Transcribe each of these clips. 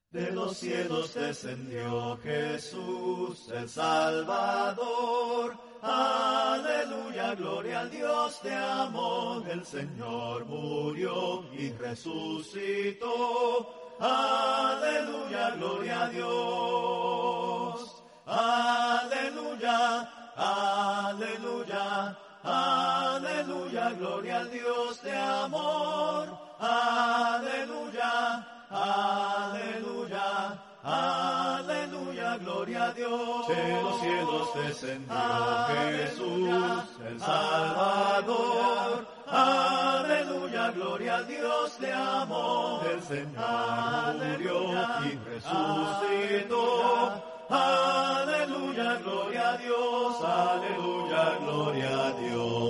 De los cielos descendió Jesús el Salvador. Aleluya, gloria al Dios de amor. El Señor murió y resucitó. Aleluya, gloria a Dios. Aleluya, aleluya, aleluya, gloria al Dios de amor. Aleluya, aleluya, aleluya, gloria a Dios. De los cielos descendió Jesús el Salvador. Aleluya, gloria al Dios de amor. El Señor murió y resucitó. Aleluya, gloria a Dios. Aleluya, gloria a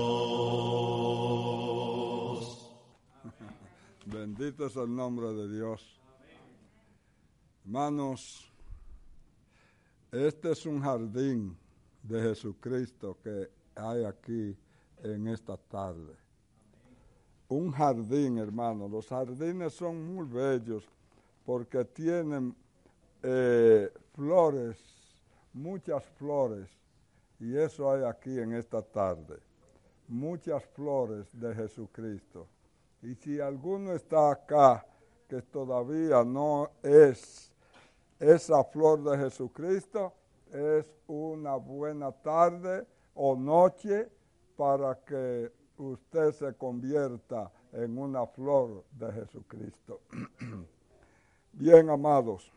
Dios. Bendito es el nombre de Dios. Hermanos, este es un jardín de Jesucristo que hay aquí en esta tarde. Un jardín, hermanos. Los jardines son muy bellos porque tienen flores, muchas flores, y eso hay aquí en esta tarde. Muchas flores de Jesucristo. Y si alguno está acá que todavía no es esa flor de Jesucristo, es una buena tarde o noche para que usted se convierta en una flor de Jesucristo. Bien, amados,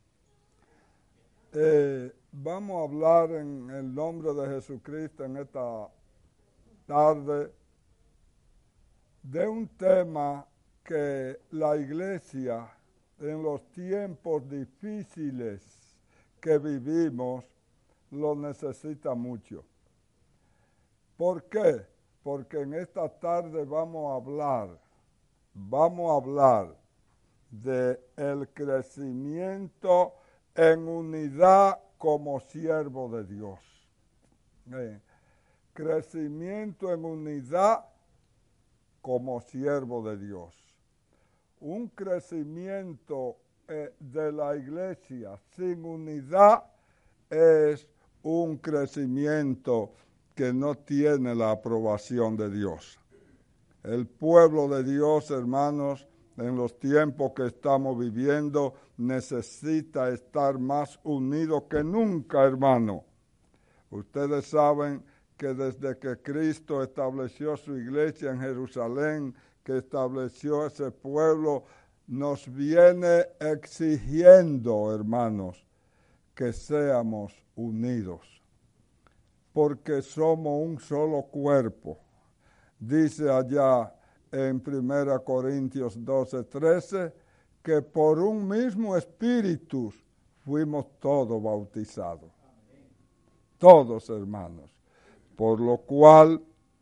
vamos a hablar en el nombre de Jesucristo en esta tarde de un tema que la iglesia en los tiempos difíciles que vivimos lo necesita mucho. ¿Por qué? Porque en esta tarde vamos a hablar de el crecimiento en unidad como siervo de Dios. Crecimiento en unidad como siervo de Dios. Un crecimiento de la iglesia sin unidad es un crecimiento que no tiene la aprobación de Dios. El pueblo de Dios, hermanos, en los tiempos que estamos viviendo, necesita estar más unido que nunca, hermano. Ustedes saben que desde que Cristo estableció su iglesia en Jerusalén, que estableció ese pueblo, nos viene exigiendo, hermanos, que seamos unidos, porque somos un solo cuerpo. Dice allá en 1 Corintios 12:13, que por un mismo espíritu fuimos todos bautizados. Todos, hermanos. Por lo cual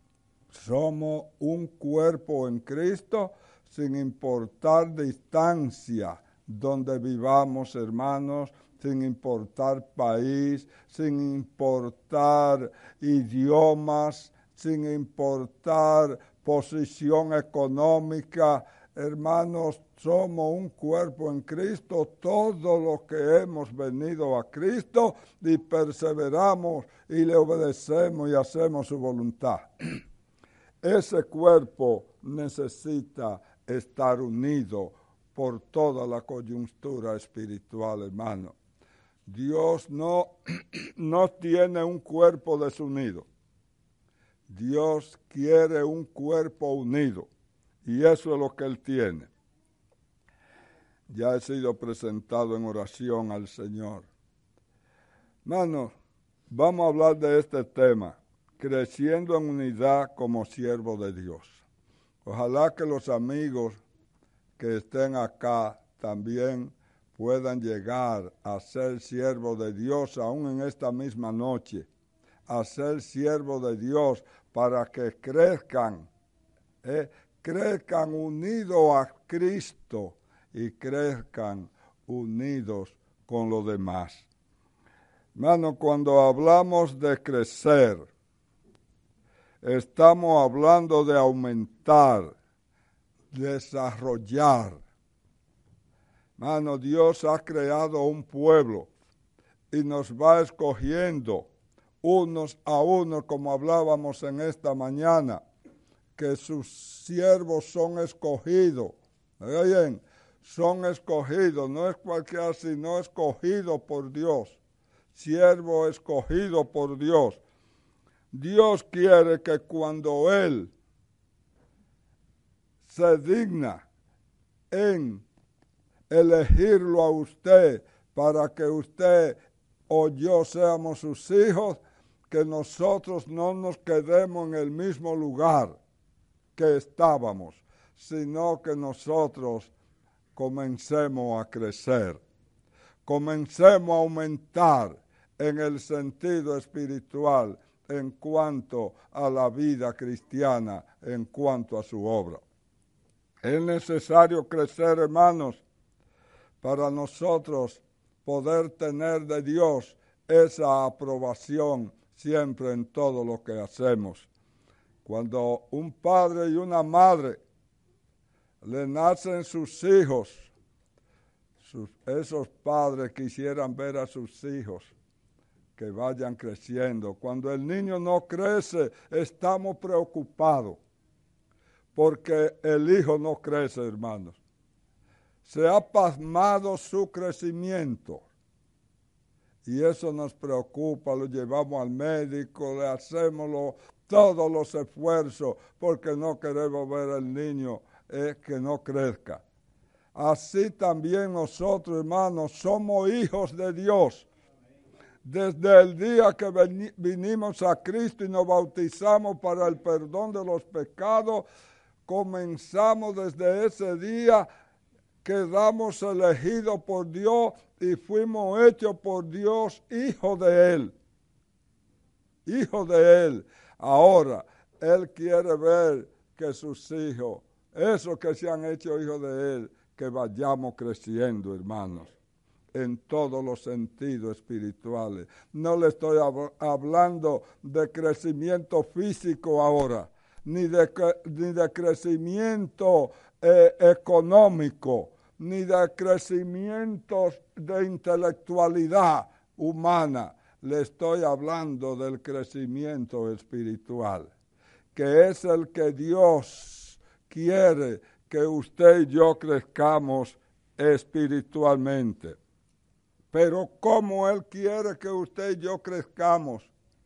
somos un cuerpo en Cristo, sin importar distancia donde vivamos, hermanos, sin importar país, sin importar idiomas, sin importar posición económica. Hermanos, somos un cuerpo en Cristo, todos los que hemos venido a Cristo y perseveramos y le obedecemos y hacemos su voluntad. Ese cuerpo necesita estar unido por toda la coyuntura espiritual, hermano. Dios no tiene un cuerpo desunido. Dios quiere un cuerpo unido. Y eso es lo que Él tiene. Ya he sido presentado en oración al Señor. Hermanos, vamos a hablar de este tema, creciendo en unidad como siervo de Dios. Ojalá que los amigos que estén acá también puedan llegar a ser siervos de Dios aún en esta misma noche, a ser siervos de Dios para que crezcan unidos a Cristo y crezcan unidos con los demás. Hermano, cuando hablamos de crecer, estamos hablando de aumentar, desarrollar. Hermano, Dios ha creado un pueblo y nos va escogiendo unos a unos, como hablábamos en esta mañana, que sus siervos son escogidos. ¿Oiga bien? Son escogidos, no es cualquiera, sino escogido por Dios. Siervo escogido por Dios. Dios quiere que cuando Él se digna en elegirlo a usted para que usted o yo seamos sus hijos, que nosotros no nos quedemos en el mismo lugar que estábamos, sino que nosotros comencemos a crecer, comencemos a aumentar en el sentido espiritual en cuanto a la vida cristiana, en cuanto a su obra. Es necesario crecer, hermanos, para nosotros poder tener de Dios esa aprobación siempre en todo lo que hacemos. Cuando un padre y una madre le nacen sus hijos, esos padres quisieran ver a sus hijos que vayan creciendo. Cuando el niño no crece, estamos preocupados porque el hijo no crece, hermanos. Se ha pasmado su crecimiento y eso nos preocupa, lo llevamos al médico, le hacemos todos los esfuerzos porque no queremos ver al niño que no crezca. Así también nosotros, hermanos, somos hijos de Dios. Desde el día que vinimos a Cristo y nos bautizamos para el perdón de los pecados, comenzamos desde ese día, quedamos elegidos por Dios y fuimos hechos por Dios hijos de Él. Hijos de Él. Ahora, Él quiere ver que sus hijos, esos que se han hecho hijos de Él, que vayamos creciendo, hermanos, en todos los sentidos espirituales. No le estoy hablando de crecimiento físico ahora, ni de crecimiento económico, ni de crecimiento de intelectualidad humana. Le estoy hablando del crecimiento espiritual, que es el que Dios quiere que usted y yo crezcamos espiritualmente. Pero ¿cómo Él quiere que usted y yo crezcamos?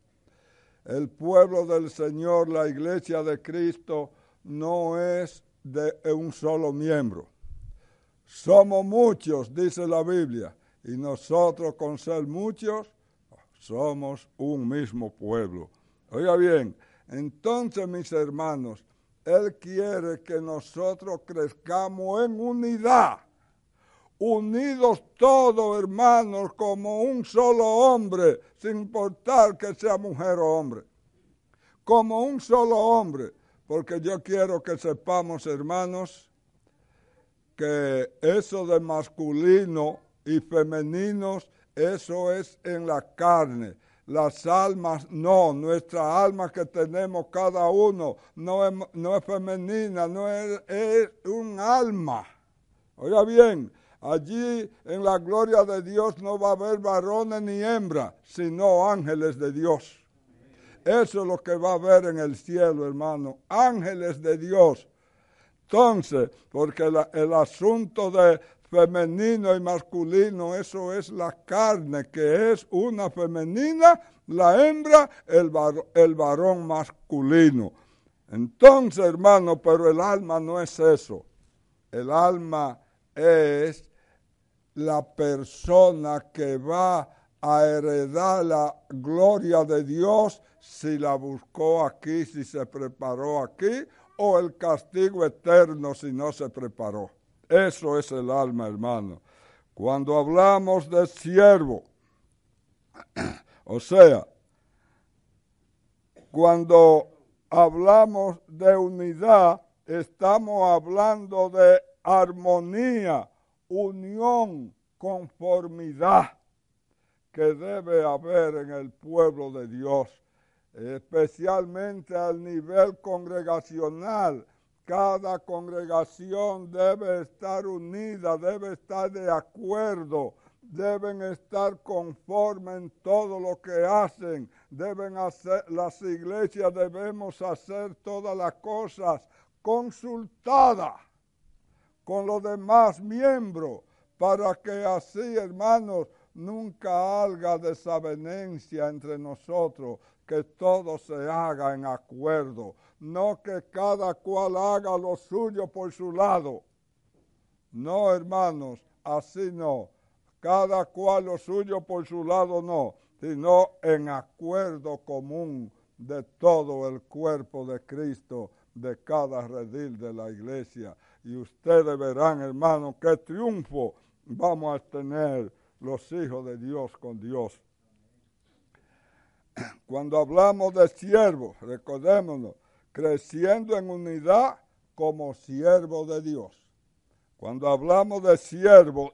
El pueblo del Señor, la iglesia de Cristo, no es de un solo miembro. Somos muchos, dice la Biblia, y nosotros con ser muchos, somos un mismo pueblo. Oiga bien, entonces mis hermanos, Él quiere que nosotros crezcamos en unidad. Unidos todos, hermanos, como un solo hombre, sin importar que sea mujer o hombre. Como un solo hombre, porque yo quiero que sepamos, hermanos, que eso de masculino y femeninos, eso es en la carne. Las almas no, nuestra alma que tenemos cada uno no es femenina, no es un alma. Oiga bien, allí en la gloria de Dios no va a haber varones ni hembras, sino ángeles de Dios. Eso es lo que va a haber en el cielo, hermano, ángeles de Dios. Entonces, porque el asunto de femenino y masculino, eso es la carne, que es una femenina, la hembra, el varón masculino. Entonces, hermano, pero el alma no es eso. El alma es la persona que va a heredar la gloria de Dios si la buscó aquí, si se preparó aquí, o el castigo eterno si no se preparó. Eso es el alma, hermano. Cuando hablamos de siervo, o sea, cuando hablamos de unidad, estamos hablando de armonía, unión, conformidad que debe haber en el pueblo de Dios, especialmente al nivel congregacional, Cada congregación debe estar unida, debe estar de acuerdo, deben estar conformes en todo lo que hacen, deben hacer, las iglesias debemos hacer todas las cosas consultadas con los demás miembros, para que así, hermanos, nunca haya desavenencia entre nosotros, que todo se haga en acuerdo, no que cada cual haga lo suyo por su lado. No, hermanos, así no. Cada cual lo suyo por su lado no, sino en acuerdo común de todo el cuerpo de Cristo, de cada redil de la iglesia. Y ustedes verán, hermanos, qué triunfo vamos a tener los hijos de Dios con Dios. Cuando hablamos de siervos, recordémonos, creciendo en unidad como siervos de Dios. Cuando hablamos de siervos,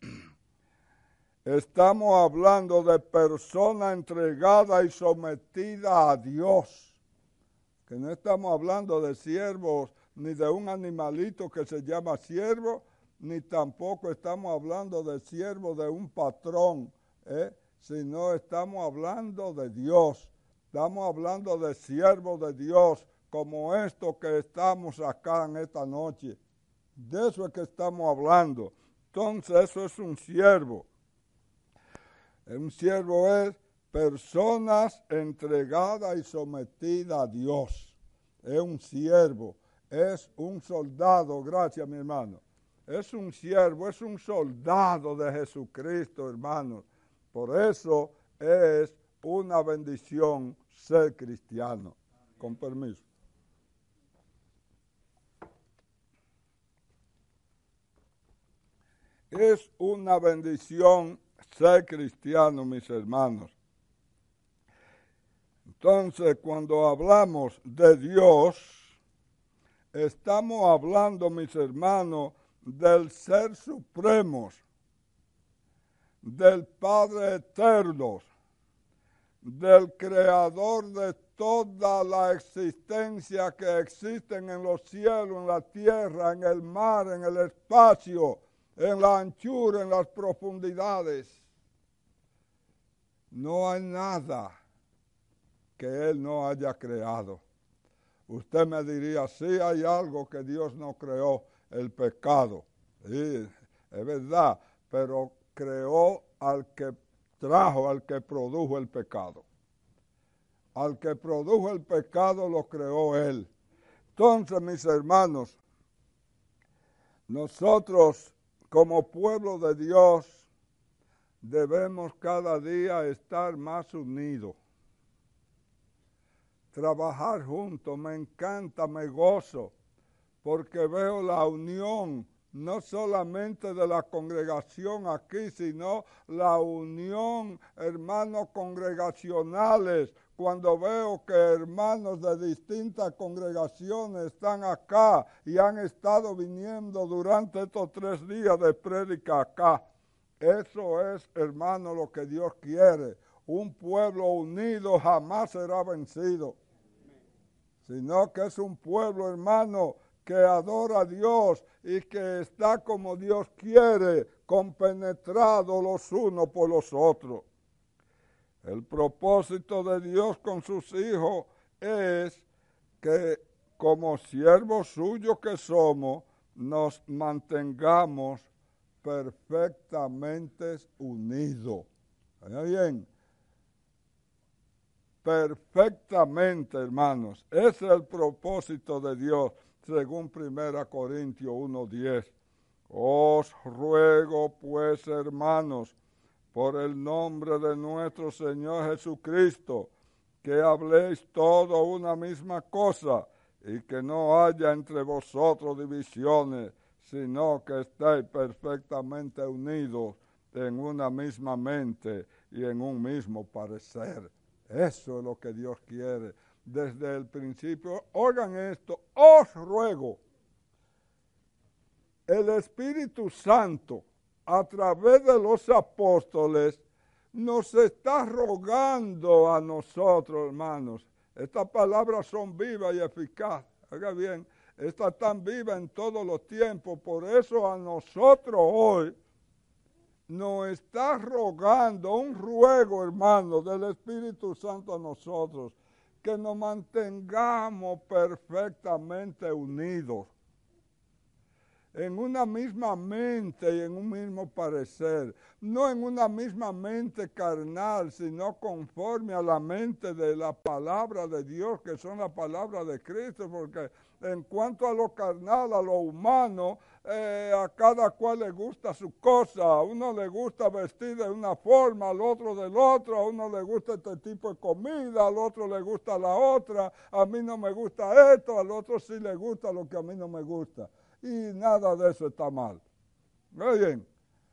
estamos hablando de persona entregada y sometida a Dios. Que no estamos hablando de siervos ni de un animalito que se llama siervo, ni tampoco estamos hablando de siervo de un patrón, sino estamos hablando de Dios. Estamos hablando de siervos de Dios, como esto que estamos acá en esta noche. De eso es que estamos hablando. Entonces eso es un siervo. Un siervo es personas entregadas y sometidas a Dios. Es un siervo, es un soldado, gracias mi hermano. Es un siervo, es un soldado de Jesucristo, hermanos. Por eso es una bendición ser cristiano. Con permiso. Es una bendición ser cristiano, mis hermanos. Entonces, cuando hablamos de Dios, estamos hablando, mis hermanos, del Ser Supremo, del Padre Eterno, del Creador de toda la existencia que existen en los cielos, en la tierra, en el mar, en el espacio, en la anchura, en las profundidades. No hay nada que Él no haya creado. Usted me diría, sí hay algo que Dios no creó, el pecado. Sí, es verdad, pero creó al que trajo, al que produjo el pecado. Al que produjo el pecado lo creó Él. Entonces, mis hermanos, nosotros como pueblo de Dios debemos cada día estar más unidos. Trabajar juntos, me encanta, me gozo, porque veo la unión, no solamente de la congregación aquí, sino la unión, hermanos congregacionales. Cuando veo que hermanos de distintas congregaciones están acá y han estado viniendo durante estos 3 días de prédica acá. Eso es, hermano, lo que Dios quiere. Un pueblo unido jamás será vencido, sino que es un pueblo, hermano, que adora a Dios y que está como Dios quiere, compenetrados los unos por los otros. El propósito de Dios con sus hijos es que como siervos suyos que somos, nos mantengamos perfectamente unidos. ¿Está bien? Perfectamente, hermanos. Ese es el propósito de Dios, según 1 Corintios 1:10. Os ruego, pues, hermanos, por el nombre de nuestro Señor Jesucristo, que habléis todo una misma cosa, y que no haya entre vosotros divisiones, sino que estéis perfectamente unidos en una misma mente y en un mismo parecer. Eso es lo que Dios quiere desde el principio. Oigan esto, os ruego. El Espíritu Santo, a través de los apóstoles, nos está rogando a nosotros, hermanos. Estas palabras son vivas y eficaces. Oiga bien, Esta tan viva en todos los tiempos. Por eso a nosotros hoy nos está rogando un ruego, hermano, del Espíritu Santo a nosotros, que nos mantengamos perfectamente unidos, en una misma mente y en un mismo parecer, no en una misma mente carnal, sino conforme a la mente de la palabra de Dios, que son la palabra de Cristo, porque en cuanto a lo carnal, a lo humano, a cada cual le gusta su cosa. A uno le gusta vestir de una forma, al otro del otro, a uno le gusta este tipo de comida, al otro le gusta la otra, a mí no me gusta esto, al otro sí le gusta lo que a mí no me gusta. Y nada de eso está mal. Oyen,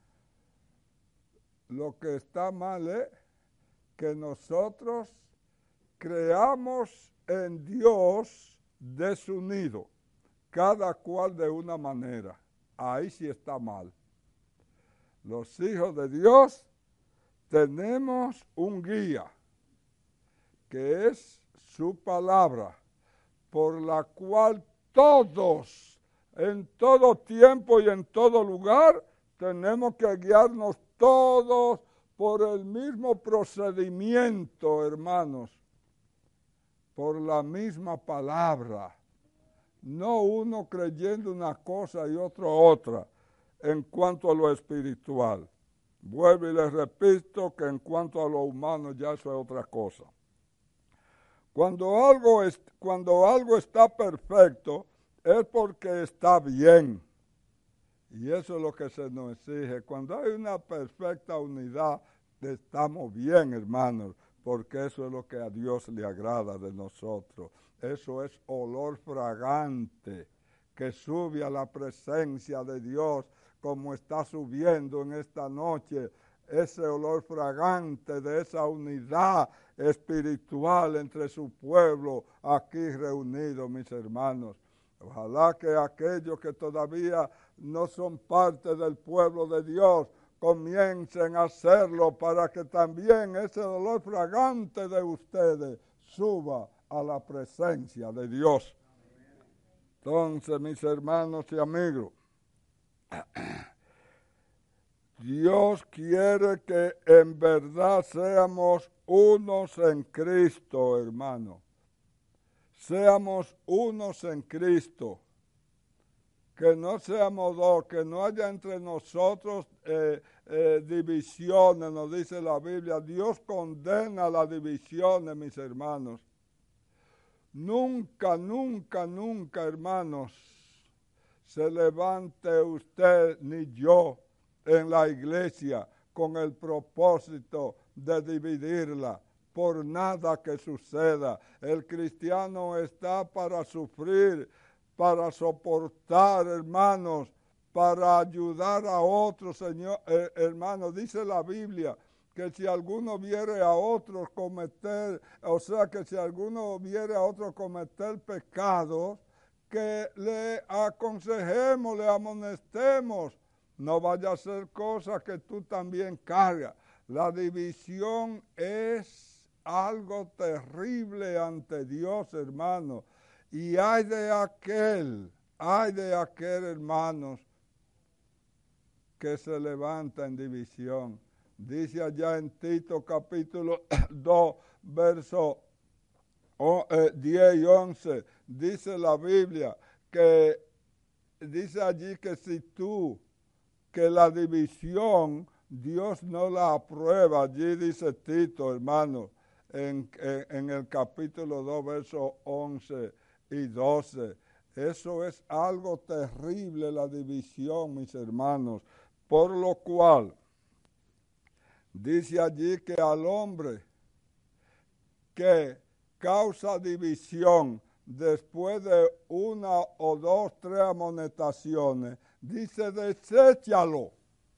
lo que está mal es que nosotros creamos en Dios desunido, cada cual de una manera. Ahí sí está mal. Los hijos de Dios tenemos un guía, que es su palabra, por la cual todos, en todo tiempo y en todo lugar, tenemos que guiarnos todos por el mismo procedimiento, hermanos, por la misma palabra. No uno creyendo una cosa y otro otra en cuanto a lo espiritual. Vuelvo y les repito que en cuanto a lo humano ya eso es otra cosa. Cuando algo está perfecto, es porque está bien. Y eso es lo que se nos exige. Cuando hay una perfecta unidad, estamos bien, hermanos, porque eso es lo que a Dios le agrada de nosotros. Eso es olor fragante que sube a la presencia de Dios, como está subiendo en esta noche. Ese olor fragante de esa unidad espiritual entre su pueblo aquí reunido, mis hermanos. Ojalá que aquellos que todavía no son parte del pueblo de Dios comiencen a hacerlo, para que también ese olor fragante de ustedes suba a la presencia de Dios. Entonces, mis hermanos y amigos, Dios quiere que en verdad seamos unos en Cristo, hermano. Seamos unos en Cristo, que no seamos dos, que no haya entre nosotros divisiones, nos dice la Biblia. Dios condena las divisiones, mis hermanos. Nunca, nunca, nunca, hermanos, se levante usted ni yo en la iglesia con el propósito de dividirla. Por nada que suceda. El cristiano está para sufrir, para soportar, hermanos, para ayudar a otros, Señor, hermanos. Dice la Biblia que si alguno viere a otros cometer, o sea, que si alguno viere a otros cometer pecados, que le aconsejemos, le amonestemos. No vaya a ser cosa que tú también cargas. La división es algo terrible ante Dios, hermano. Y hay de aquel, hermanos, que se levanta en división. Dice allá en Tito capítulo 2, versos 10 y 11, dice la Biblia, que dice allí que que la división Dios no la aprueba. Allí dice Tito, hermano, en el capítulo 2, versos 11 y 12. Eso es algo terrible, la división, mis hermanos. Por lo cual, dice allí que al hombre que causa división después de una o dos, tres amonestaciones, dice deséchalo,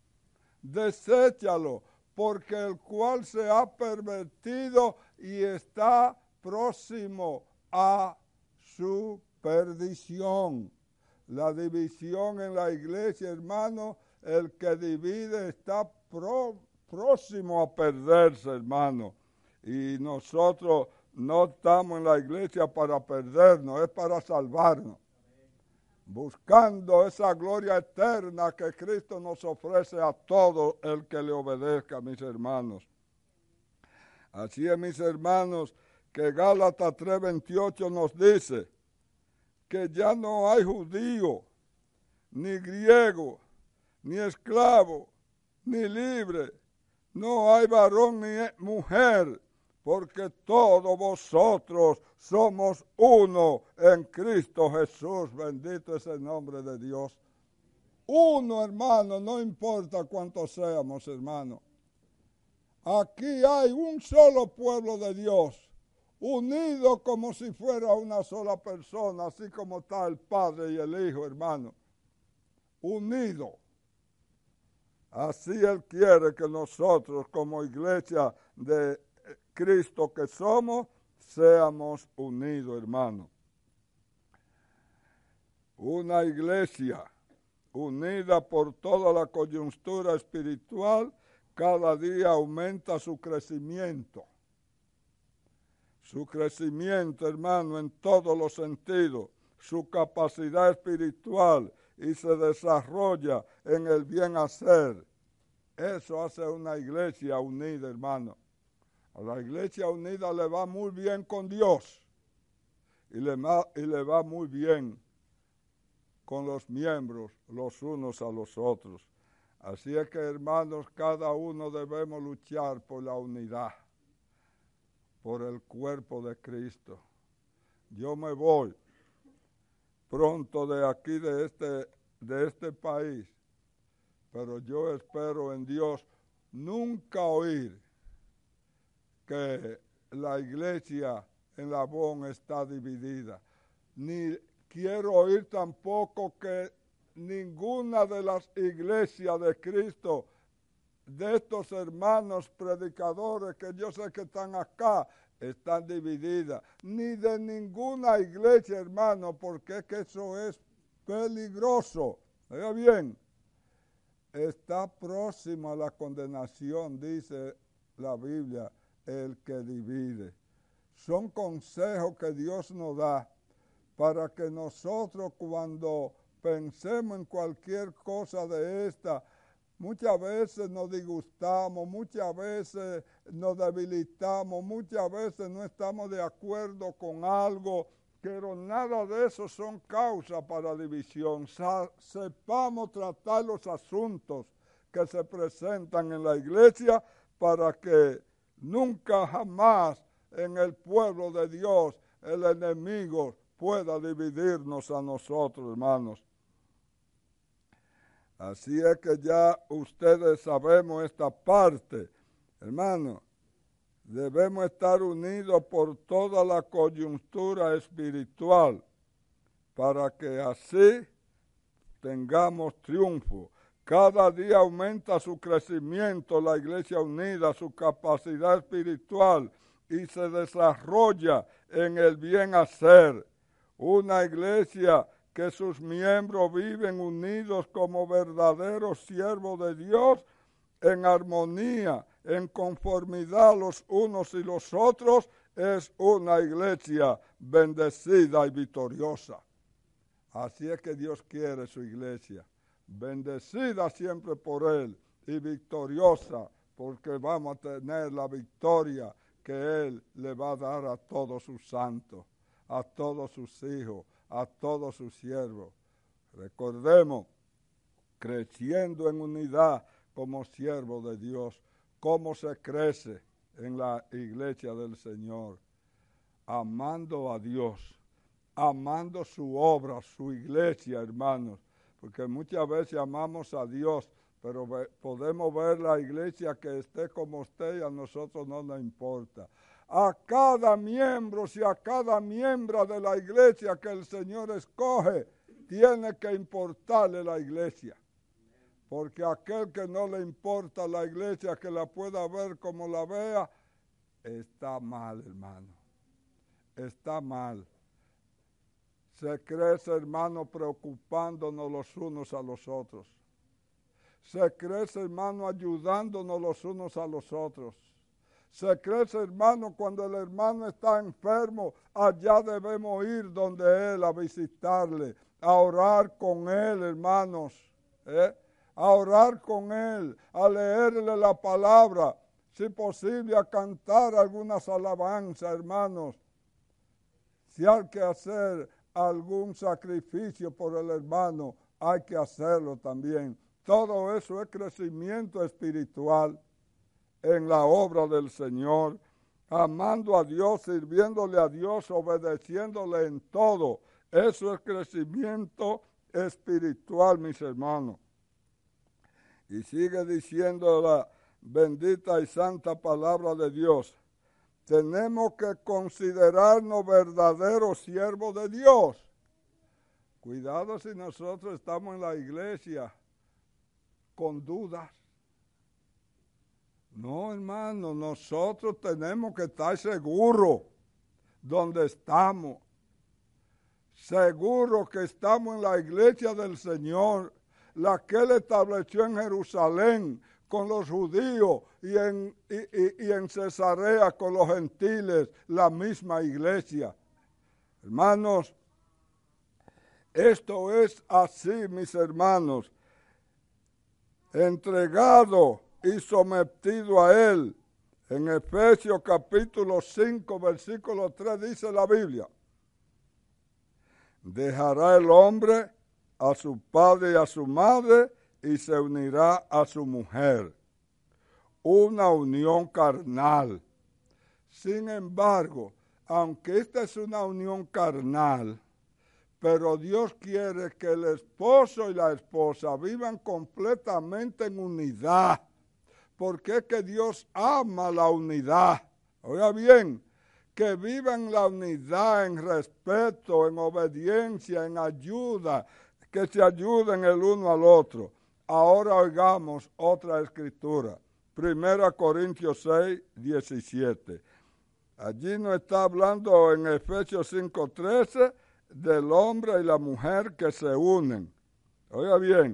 porque el cual se ha pervertido y está próximo a su perdición. La división en la iglesia, hermano, el que divide está próximo a perderse, hermano. Y nosotros no estamos en la iglesia para perdernos, es para salvarnos. buscando esa gloria eterna que Cristo nos ofrece a todo el que le obedezca, mis hermanos. Así es, mis hermanos, que Gálatas 3:28 nos dice que ya no hay judío, ni griego, ni esclavo, ni libre, no hay varón ni mujer, porque todos vosotros somos uno en Cristo Jesús. Bendito es el nombre de Dios. Uno, hermano, no importa cuántos seamos, hermano. Aquí hay un solo pueblo de Dios, unido como si fuera una sola persona, así como está el Padre y el Hijo, hermano. Unido. Así Él quiere que nosotros, como iglesia de Cristo que somos, seamos unidos, hermano. Una iglesia unida por toda la coyuntura espiritual, cada día aumenta su crecimiento. Su crecimiento, hermano, en todos los sentidos, su capacidad espiritual, y se desarrolla en el bien hacer. Eso hace una iglesia unida, hermano. A la iglesia unida le va muy bien con Dios y le va muy bien con los miembros los unos a los otros. Así es que, hermanos, cada uno debemos luchar por la unidad, por el cuerpo de Cristo. Yo me voy pronto de aquí, de este país, pero yo espero en Dios nunca oír que la iglesia en Labón está dividida, ni quiero oír tampoco que ninguna de las iglesias de Cristo, de estos hermanos predicadores que yo sé que están acá, están divididas, ni de ninguna iglesia, hermano, porque es que eso es peligroso. Oiga bien, está próximo a la condenación, dice la Biblia, el que divide. Son consejos que Dios nos da para que nosotros, cuando pensemos en cualquier cosa de esta, muchas veces nos disgustamos, muchas veces nos debilitamos, muchas veces no estamos de acuerdo con algo, pero nada de eso son causas para división. Sepamos tratar los asuntos que se presentan en la iglesia para que nunca jamás en el pueblo de Dios el enemigo pueda dividirnos a nosotros, hermanos. Así es que ya ustedes sabemos esta parte, hermano. Debemos estar unidos por toda la coyuntura espiritual para que así tengamos triunfo. Cada día aumenta su crecimiento la iglesia unida, su capacidad espiritual y se desarrolla en el bien hacer. Una iglesia que sus miembros viven unidos como verdaderos siervos de Dios, en armonía, en conformidad los unos y los otros, es una iglesia bendecida y victoriosa. Así es que Dios quiere su iglesia, bendecida siempre por Él y victoriosa, porque vamos a tener la victoria que Él le va a dar a todos sus santos, a todos sus hijos, a todos sus siervos. Recordemos, creciendo en unidad como siervos de Dios, cómo se crece en la iglesia del Señor, amando a Dios, amando su obra, su iglesia, hermanos, porque muchas veces amamos a Dios, pero podemos ver la iglesia que esté como esté y a nosotros no nos importa. A cada miembro, si a cada miembro de la iglesia que el Señor escoge, tiene que importarle la iglesia. Porque aquel que no le importa la iglesia, que la pueda ver como la vea, está mal, hermano. Está mal. Se crece, hermano, preocupándonos los unos a los otros. Se crece, hermano, ayudándonos los unos a los otros. Se crece, hermano, cuando el hermano está enfermo, allá debemos ir donde él a visitarle, a orar con Él, hermanos, a orar con Él, a leerle la palabra, si posible a cantar algunas alabanzas, hermanos. Si hay que hacer algún sacrificio por el hermano, hay que hacerlo también. Todo eso es crecimiento espiritual en la obra del Señor, amando a Dios, sirviéndole a Dios, obedeciéndole en todo. Eso es crecimiento espiritual, mis hermanos. Y sigue diciendo la bendita y santa palabra de Dios. Tenemos que considerarnos verdaderos siervos de Dios. Cuidado si nosotros estamos en la iglesia con dudas. No, hermano, nosotros tenemos que estar seguros donde estamos. Seguros que estamos en la iglesia del Señor, la que Él estableció en Jerusalén con los judíos y en Cesarea con los gentiles, la misma iglesia. Hermanos, esto es así, mis hermanos, entregado y sometido a Él. En Efesios capítulo 5, versículo 3 dice la Biblia: dejará el hombre a su padre y a su madre y se unirá a su mujer. Una unión carnal. Sin embargo, aunque esta es una unión carnal, pero Dios quiere que el esposo y la esposa vivan completamente en unidad, porque es que Dios ama la unidad. Oiga bien, que vivan la unidad en respeto, en obediencia, en ayuda, que se ayuden el uno al otro. Ahora oigamos otra escritura. 1 Corintios 6, 17. Allí nos está hablando en Efesios 5:13 del hombre y la mujer que se unen. Oiga bien,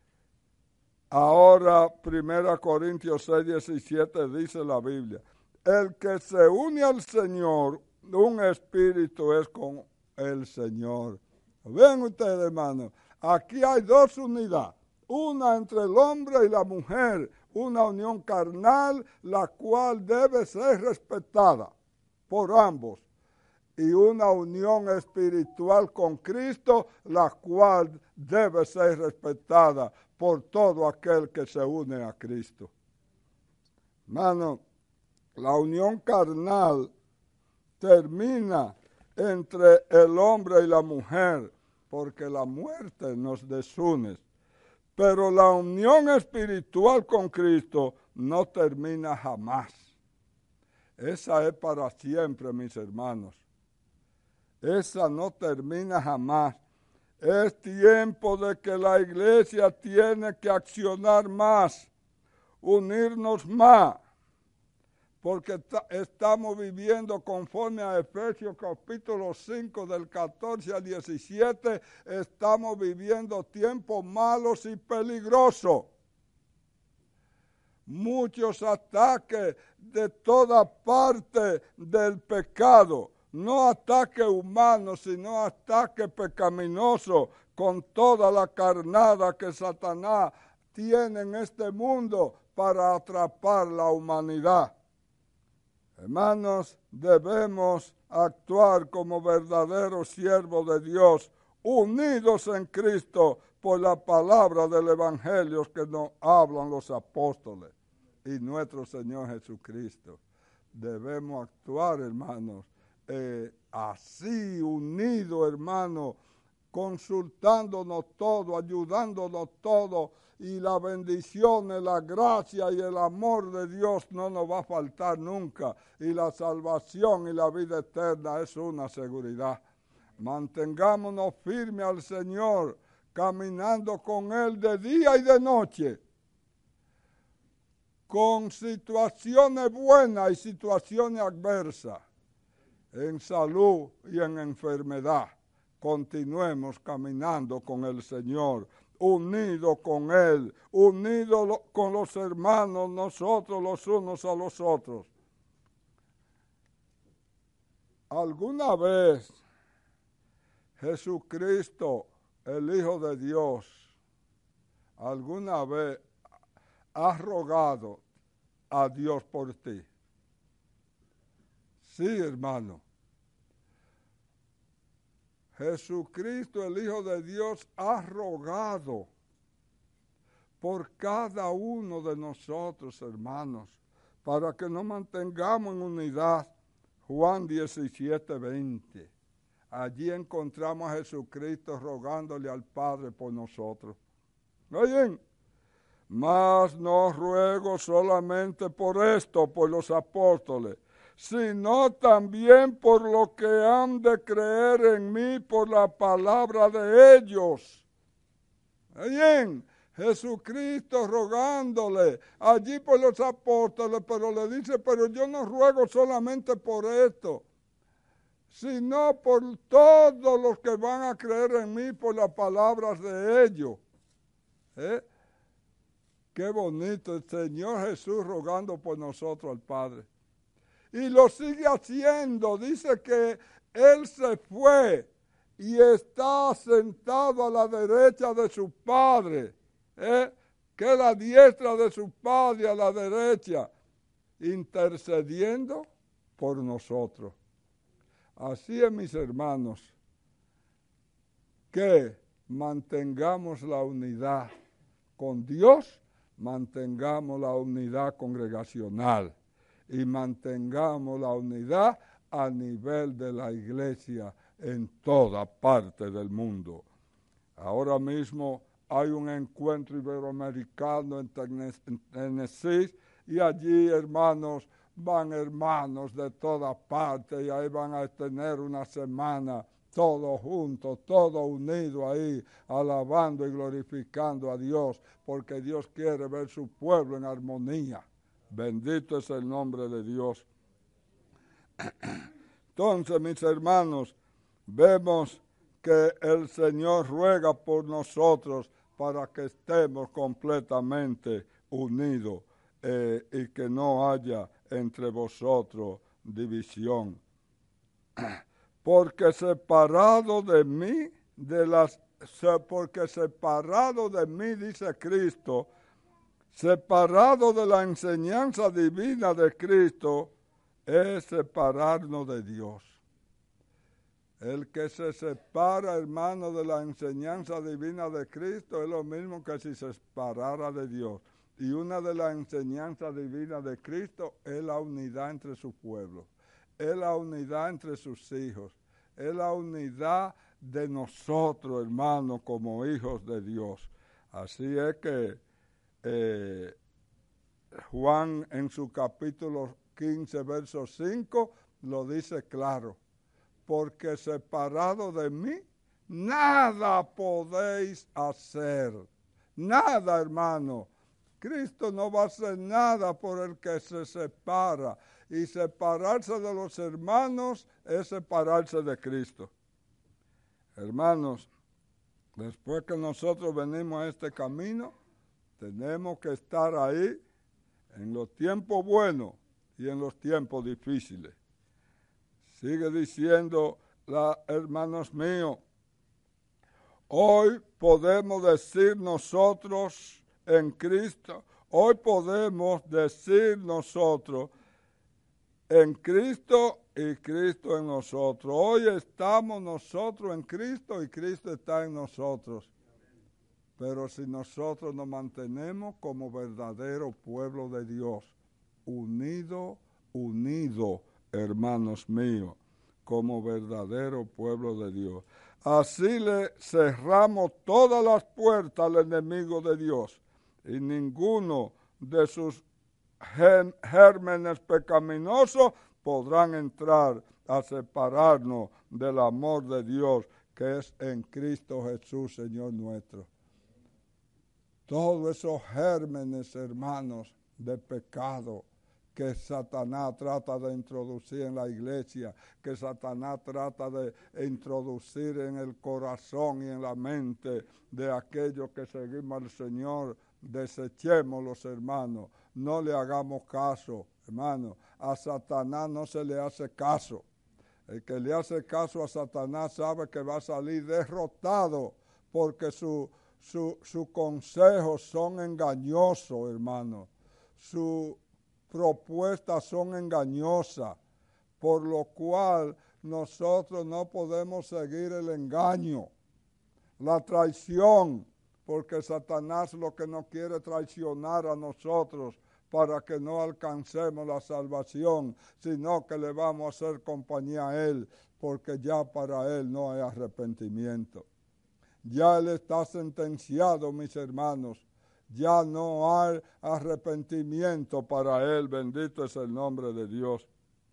ahora 1 Corintios 6, 17 dice la Biblia: el que se une al Señor, un espíritu es con el Señor. Ven ustedes, hermanos, aquí hay dos unidades, una entre el hombre y la mujer, una unión carnal, la cual debe ser respetada por ambos, y una unión espiritual con Cristo, la cual debe ser respetada por todo aquel que se une a Cristo. Hermano, la unión carnal termina entre el hombre y la mujer, porque la muerte nos desune. Pero la unión espiritual con Cristo no termina jamás. Esa es para siempre, mis hermanos. Esa no termina jamás. Es tiempo de que la iglesia tiene que accionar más, unirnos más, porque estamos viviendo conforme a Efesios capítulo 5 del 14 al 17, estamos viviendo tiempos malos y peligrosos. Muchos ataques de toda parte del pecado, no ataque humano, sino ataque pecaminoso con toda la carnada que Satanás tiene en este mundo para atrapar la humanidad. Hermanos, debemos actuar como verdaderos siervos de Dios, unidos en Cristo por la palabra del Evangelio que nos hablan los apóstoles y nuestro Señor Jesucristo. Debemos actuar, hermanos, así, unidos, hermanos, consultándonos todo, ayudándonos todo, y la bendición, la gracia y el amor de Dios no nos va a faltar nunca, y la salvación y la vida eterna es una seguridad. Mantengámonos firmes al Señor, caminando con Él de día y de noche, con situaciones buenas y situaciones adversas, en salud y en enfermedad. Continuemos caminando con el Señor, unidos con Él, unidos con los hermanos, nosotros los unos a los otros. ¿Alguna vez Jesucristo el Hijo de Dios alguna vez ha rogado a Dios por ti? Sí, hermano. Jesucristo, el Hijo de Dios, ha rogado por cada uno de nosotros, hermanos, para que nos mantengamos en unidad. Juan 17:20. Allí encontramos a Jesucristo rogándole al Padre por nosotros. Oyen, mas no ruego solamente por esto, por los apóstoles, sino también por lo que han de creer en mí por la palabra de ellos. Oyen, Jesucristo rogándole allí por los apóstoles, pero le dice, pero yo no ruego solamente por esto, sino por todos los que van a creer en mí por las palabras de ellos. Qué bonito el Señor Jesús rogando por nosotros al Padre. Y lo sigue haciendo, dice que Él se fue y está sentado a la derecha de su Padre, que es la diestra de su Padre a la derecha, intercediendo por nosotros. Así es, mis hermanos, que mantengamos la unidad con Dios, mantengamos la unidad congregacional y mantengamos la unidad a nivel de la iglesia en toda parte del mundo. Ahora mismo hay un encuentro iberoamericano en Tennessee y allí, hermanos, van hermanos de toda parte y ahí van a tener una semana todos juntos, todos unidos ahí, alabando y glorificando a Dios, porque Dios quiere ver su pueblo en armonía. Bendito es el nombre de Dios. Entonces, mis hermanos, vemos que el Señor ruega por nosotros para que estemos completamente unidos y que no haya entre vosotros división. Porque separado de mí, dice Cristo, separado de la enseñanza divina de Cristo, es separarnos de Dios. El que se separa, hermano, de la enseñanza divina de Cristo es lo mismo que si se separara de Dios. Y una de las enseñanzas divinas de Cristo es la unidad entre su pueblo, es la unidad entre sus hijos, es la unidad de nosotros, hermanos, como hijos de Dios. Así es que Juan en su capítulo 15, verso 5, lo dice claro. Porque separado de mí, nada podéis hacer. Nada, hermano. Cristo no va a hacer nada por el que se separa. Y separarse de los hermanos es separarse de Cristo. Hermanos, después que nosotros venimos a este camino, tenemos que estar ahí en los tiempos buenos y en los tiempos difíciles. Sigue diciendo, hermanos míos, hoy podemos decir nosotros en Cristo, hoy podemos decir nosotros en Cristo y Cristo en nosotros. Hoy estamos nosotros en Cristo y Cristo está en nosotros. Pero si nosotros nos mantenemos como verdadero pueblo de Dios, unido, hermanos míos, como verdadero pueblo de Dios. Así le cerramos todas las puertas al enemigo de Dios y ninguno de sus gérmenes pecaminosos podrán entrar a separarnos del amor de Dios que es en Cristo Jesús, Señor nuestro. Todos esos gérmenes, hermanos, de pecado que Satanás trata de introducir en la iglesia, que Satanás trata de introducir en el corazón y en la mente de aquellos que seguimos al Señor, desechémoslos, hermanos, no le hagamos caso, hermanos, a Satanás no se le hace caso. El que le hace caso a Satanás sabe que va a salir derrotado, porque sus consejos son engañosos, hermano. Sus propuestas son engañosas, por lo cual nosotros no podemos seguir el engaño, la traición, porque Satanás lo que no quiere traicionar a nosotros para que no alcancemos la salvación, sino que le vamos a hacer compañía a él, porque ya para él no hay arrepentimiento. Ya él está sentenciado, mis hermanos. Ya no hay arrepentimiento para él. Bendito es el nombre de Dios.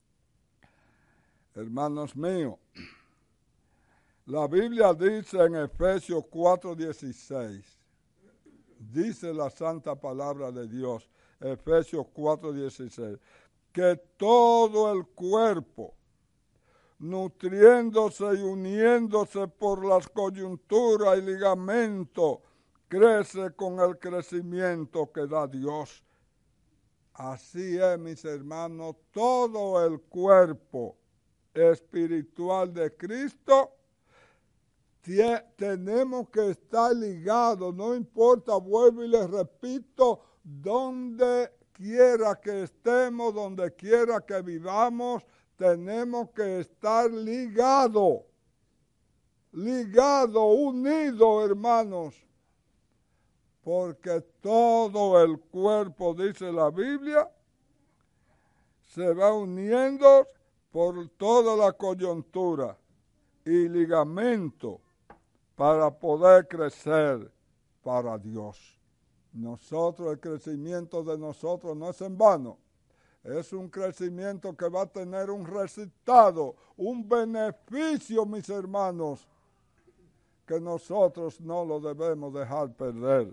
Hermanos míos, la Biblia dice en Efesios 4:16, dice la santa palabra de Dios, Efesios 4:16, que todo el cuerpo, nutriéndose y uniéndose por las coyunturas y ligamentos, crece con el crecimiento que da Dios. Así es, mis hermanos, todo el cuerpo espiritual de Cristo tenemos que estar ligados, no importa, vuelvo y les repito, donde quiera que estemos, donde quiera que vivamos, tenemos que estar ligados, unidos, hermanos, porque todo el cuerpo, dice la Biblia, se va uniendo por toda la coyuntura y ligamento para poder crecer para Dios. Nosotros, el crecimiento de nosotros no es en vano. Es un crecimiento que va a tener un resultado, un beneficio, mis hermanos, que nosotros no lo debemos dejar perder.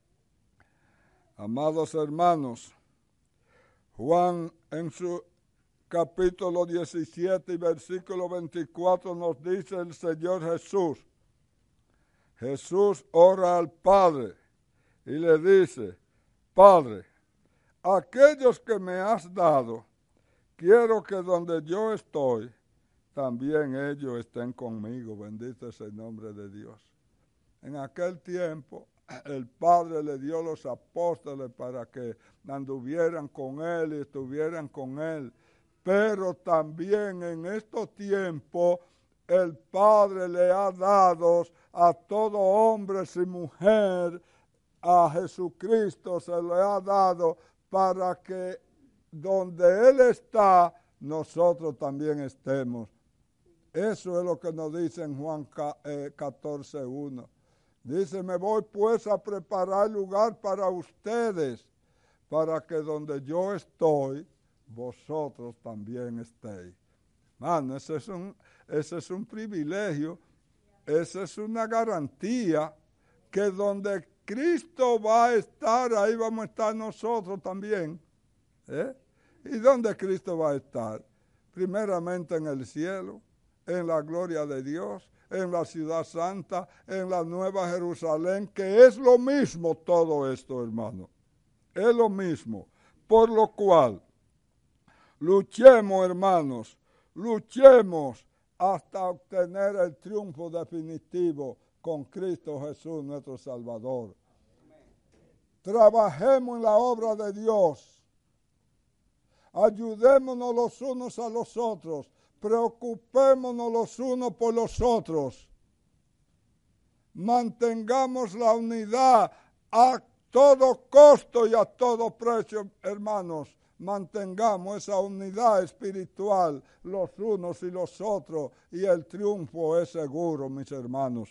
Amados hermanos, Juan en su capítulo 17 y versículo 24 nos dice el Señor Jesús. Jesús ora al Padre y le dice, Padre, aquellos que me has dado, quiero que donde yo estoy, también ellos estén conmigo. Bendito es el nombre de Dios. En aquel tiempo, el Padre le dio los apóstoles para que anduvieran con él y estuvieran con él. Pero también en estos tiempos, el Padre le ha dado a todo hombre y mujer, a Jesucristo se le ha dado para que donde Él está, nosotros también estemos. Eso es lo que nos dice en Juan 14:1. Dice, me voy pues a preparar lugar para ustedes, para que donde yo estoy, vosotros también estéis. Mano, ese es un privilegio, esa es una garantía, que donde Cristo va a estar, ahí vamos a estar nosotros también. ¿Y dónde Cristo va a estar? Primeramente en el cielo, en la gloria de Dios, en la ciudad santa, en la nueva Jerusalén, que es lo mismo todo esto, hermano. Es lo mismo. Por lo cual, luchemos, hermanos, luchemos hasta obtener el triunfo definitivo con Cristo Jesús, nuestro Salvador. Trabajemos en la obra de Dios. Ayudémonos los unos a los otros. Preocupémonos los unos por los otros. Mantengamos la unidad a todo costo y a todo precio, hermanos. Mantengamos esa unidad espiritual los unos y los otros, y el triunfo es seguro, mis hermanos.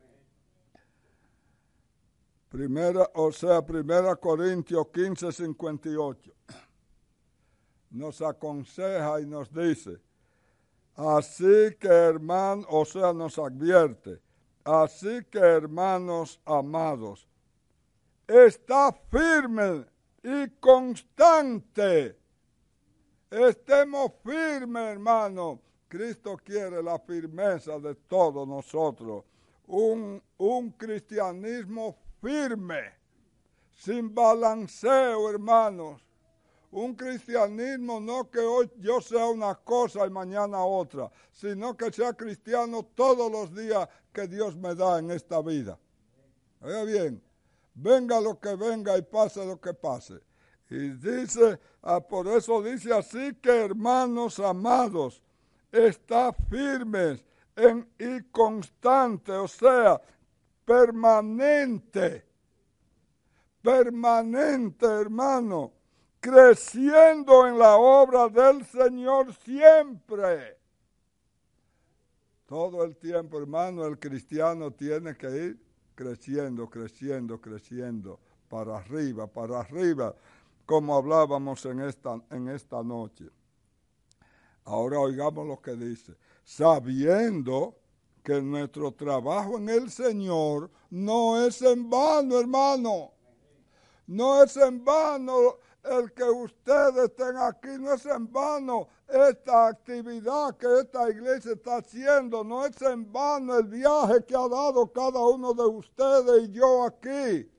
Primera Corintios 15:58 nos aconseja y nos dice, así que hermanos, nos advierte, así que hermanos amados, está firme y constante. Estemos firmes, hermano. Cristo quiere la firmeza de todos nosotros. Un cristianismo firme, sin balanceo, hermanos. Un cristianismo no que hoy yo sea una cosa y mañana otra, sino que sea cristiano todos los días que Dios me da en esta vida. Oiga bien, venga lo que venga y pase lo que pase. Y dice, por eso dice así que hermanos amados, está firmes y constante, o sea, permanente, hermano, creciendo en la obra del Señor siempre. Todo el tiempo, hermano, el cristiano tiene que ir creciendo, para arriba, como hablábamos en esta noche. Ahora oigamos lo que dice. Sabiendo que nuestro trabajo en el Señor no es en vano, hermano. No es en vano el que ustedes estén aquí, no es en vano esta actividad que esta iglesia está haciendo, no es en vano el viaje que ha dado cada uno de ustedes y yo aquí.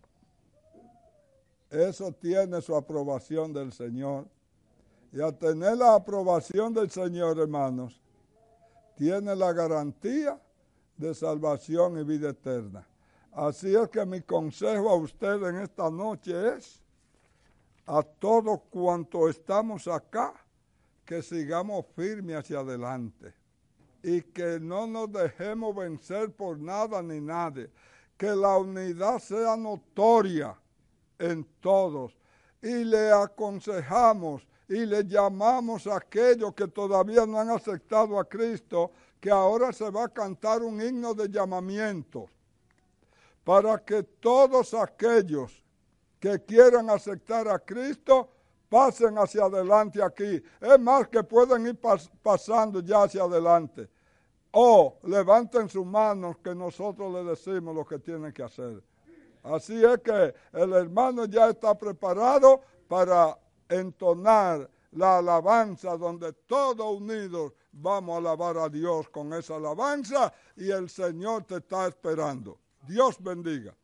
Eso tiene su aprobación del Señor. Y al tener la aprobación del Señor, hermanos, tiene la garantía de salvación y vida eterna. Así es que mi consejo a ustedes en esta noche es, a todos cuantos estamos acá, que sigamos firmes hacia adelante y que no nos dejemos vencer por nada ni nadie. Que la unidad sea notoria en todos y le aconsejamos y le llamamos a aquellos que todavía no han aceptado a Cristo, que ahora se va a cantar un himno de llamamiento para que todos aquellos que quieran aceptar a Cristo pasen hacia adelante aquí. Es más, que pueden ir pasando ya hacia adelante. O levanten sus manos que nosotros les decimos lo que tienen que hacer. Así es que el hermano ya está preparado para entonar la alabanza donde todos unidos vamos a alabar a Dios con esa alabanza y el Señor te está esperando. Dios bendiga.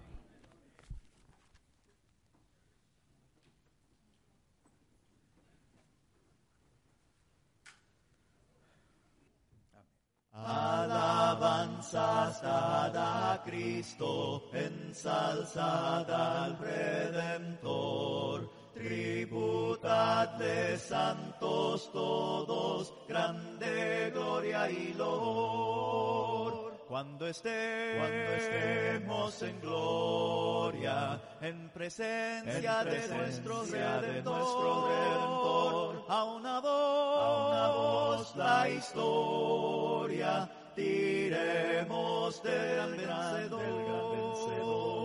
Alabanzas dada a Cristo, ensalzada al Redentor. Tributadle santos todos, grande gloria y loor. Cuando estemos en gloria, en presencia de nuestro Redentor, a una voz la historia diremos del gran vencedor.